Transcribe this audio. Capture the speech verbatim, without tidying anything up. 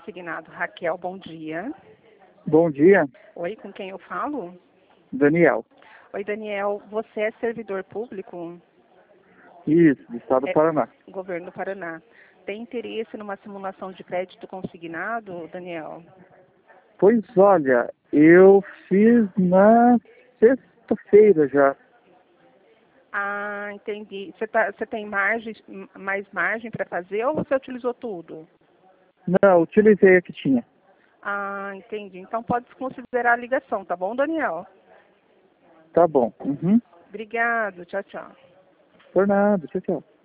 consignado. Raquel, bom dia. Bom dia, Oi, com quem eu falo? Daniel. Oi, Daniel, você é servidor público? Isso, do estado do É, Paraná. Governo do Paraná. Tem interesse numa simulação de crédito consignado, Daniel? Pois olha, eu fiz na sexta-feira já. Ah, entendi. Você, tá, você tem margem, mais margem para fazer ou você utilizou tudo? Não, utilizei a que tinha. Ah, entendi. Então pode considerar a ligação, tá bom, Daniel? Tá bom. Uhum. Obrigado. Tchau, tchau. Por nada, tchau, tchau.